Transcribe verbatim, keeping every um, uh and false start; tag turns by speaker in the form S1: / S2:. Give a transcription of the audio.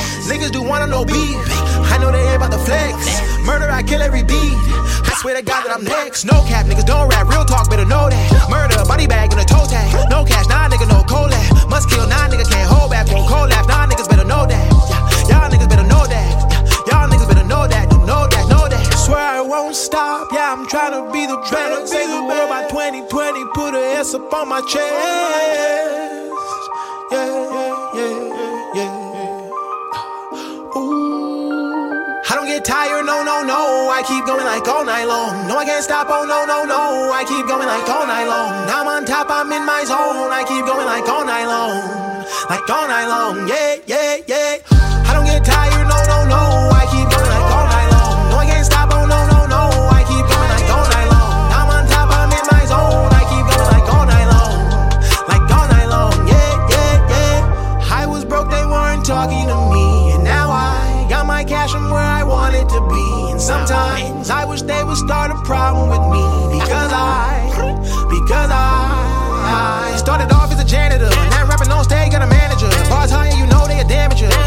S1: Niggas do wanna know beef. I know they ain't about to flex. Murder, I kill every beat. I swear to God that I'm next. No cap, niggas don't rap. Real talk, better know that. Murder, body bag and a toe tag. No cash, nah nigga, no collab. Must kill, nah nigga can't hold back. Won't collab, nah niggas better know that. Yeah, y'all niggas better know that. Yeah, y'all niggas better know that. You know that, know that. Swear I won't stop. Yeah, I'm trying to be the better. Save the world by twenty twenty. Put a S up on my chest. Yeah, yeah, yeah, yeah. I don't get tired, no, no, no. I keep going like all night long. No, I can't stop, oh, no, no, no. I keep going like all night long. Now I'm on top, I'm in my zone. I keep going like all night long. Like all night long, yeah, yeah, yeah. I don't get tired, no, no, no. I keep going like all night long. No, I can't stop, oh, no, no, no. I keep going like all night long. Now I'm on top, I'm in my zone. I keep going like all night long. Like all night long, yeah, yeah, yeah. I was broke, they weren't talking to me. And now I got my cash from where I wanted to be. And sometimes I wish they would start a problem with me. Because I, because I, I started off as a janitor. Now rapping on stage, got a manager. Bars higher, you know they a damager.